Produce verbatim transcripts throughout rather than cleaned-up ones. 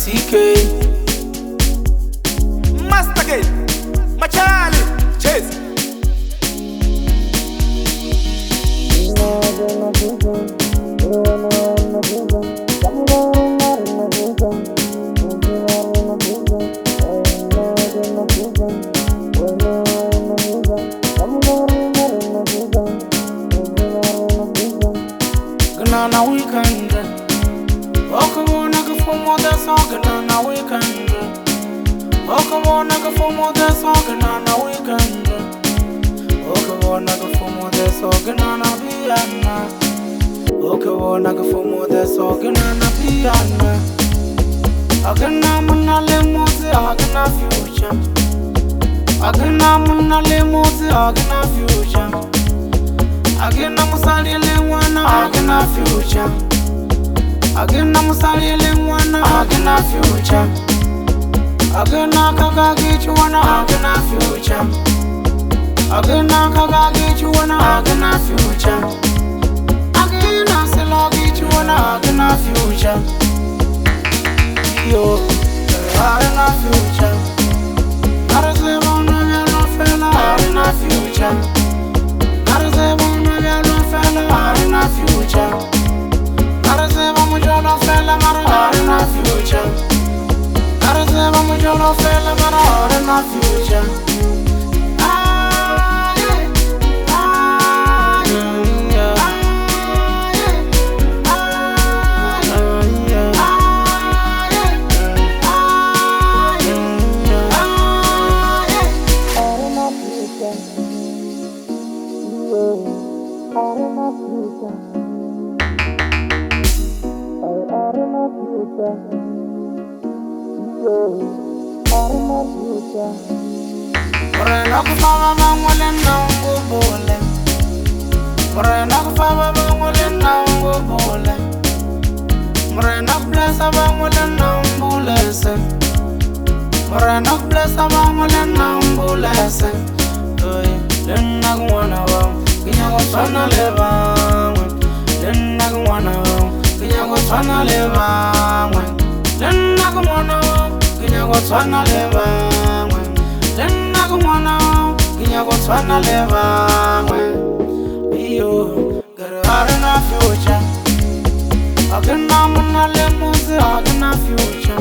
C K Master Kid Machali Chase Gana weekend Okawona ka fomo da song na weekend Okawona ka fomo da song na weekend Okawona ka fomo da song na piano Okawona ka fomo da song na piano Agana muna le mozi agana future Agana muna le mozi agana future Agana musali le wana agana future Agana musali le wana agana future Agana kagagi chuana agana future Agana kagagi chuana agana future Agana selagi chuana agana future Yo, agana future Arzeba na vela fela agana future Arzeba na vela fela agana future Arzeba mujolo fela mara agana future Arzeba mujolo fela mara agana future Morena kufama mangole nangu bole Morena kufama mangole nangu bole Morena blessa mangole nangu lese Morena blessa mangole nangu lese Lena kuwana wang Kinya kutana leva Lena kuwana wang Kinya kutana leva Lena kuwana wang Kinya kutana leva Lena kumwana Kinya kutana leva Iyo Garana future Agana muna le muzi agana future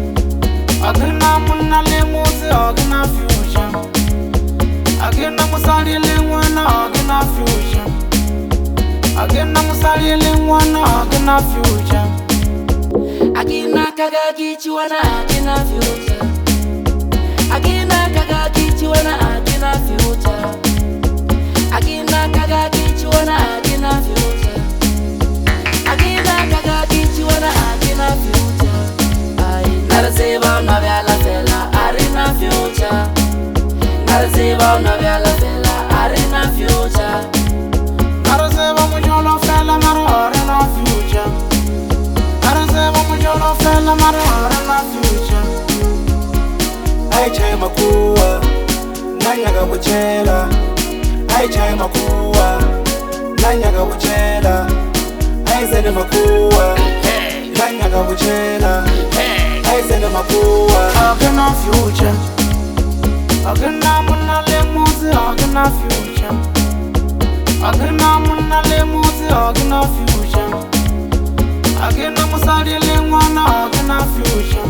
Agana muna le muzi agana future Agana musali le wana agana future Agana musali le wana agana future Agina kagagi chuana agana future Agina kagagi chuana agana future Agina kagagi chuana agana future Agina kagagi chuana agana future Ai narseba na vela fela arena future Narseba na vela fela arena future Narseba mujolo fela mara arena future Narseba mujolo fela mara arena future Ai chai makuwa nanyaga buchela Ai chai makuwa nanyaga buchela Ai zene makuwa nanyaga buchela Ai zene makuwa Agana future Agana muna le muzi agana future Agana muna le muzi agana future Agana musali le wana agana future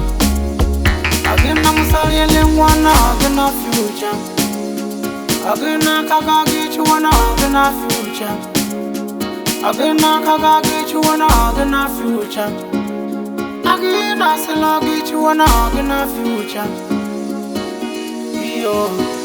Agana musali le wana agana future Agana kagagi chuana agana future Agana kagagi chuana agana future Agana selagi chuana agana future Yo